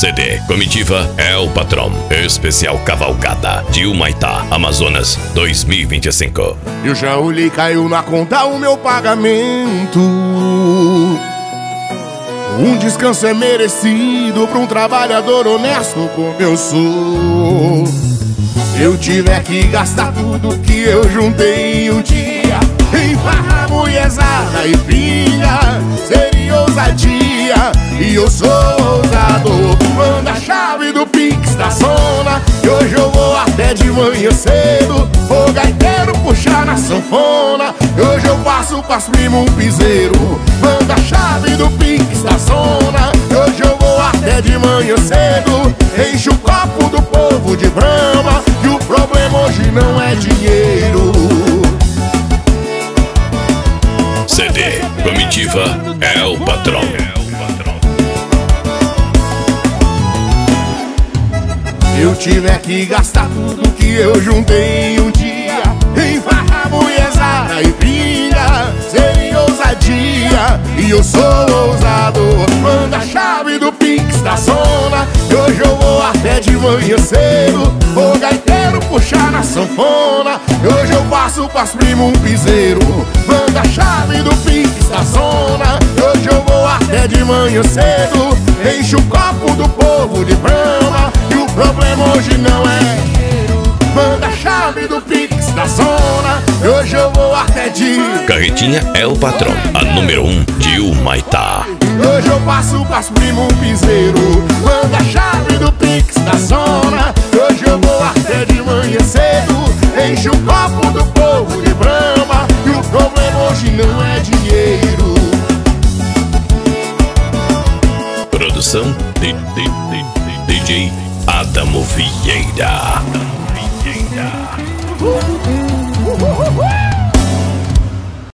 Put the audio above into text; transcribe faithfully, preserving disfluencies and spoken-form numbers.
C D Comitiva é o patrão. Especial Cavalgada de Humaitá, Amazonas dois mil e vinte e cinco. Eu já olhei, caiu na conta o meu pagamento. Um descanso é merecido pra um trabalhador honesto como eu sou. Eu tiver que gastar tudo que eu juntei em um dia em farra, mulherzada e pilha, seria ousadia, e eu sou ousado. Manda a chave do Pix da zona, que hoje eu vou até de manhã cedo. O gaiteiro puxar na sanfona, e hoje eu faço pras primos um piseiro. Manda a chave do Pix da zona, que hoje eu vou até de manhã cedo. Enche o copo do povo de Brahma, que o problema hoje não é dinheiro. C D Comitiva é o patrão. Eu tiver que gastar tudo que eu juntei em um dia em farra, mulherzada e pilha, seria ousadia, e eu sou ousado. Manda a chave do Pix da zona, que hoje eu vou até de manhã cedo. O gaiteiro puxar na sanfona, que hoje eu faço pras primos um piseiro. Manda a chave do Pix da zona, que hoje eu vou até de manhã cedo. Enche o copo do povo de Brahma, e o problema hoje não é dinheiro. Manda a chave do Pix da zona, e hoje eu vou até de... Carretinha é o patrão, a número um de Humaitá. Hoje eu passo pras primos um piseiro. Manda a chave do Pix da zona, e hoje eu vou até de manhã cedo. Enche o copo do povo de Brahma, e o problema hoje não é dinheiro. Produção de, de, de, de D J Adamo Vieira. Adamo Vieira.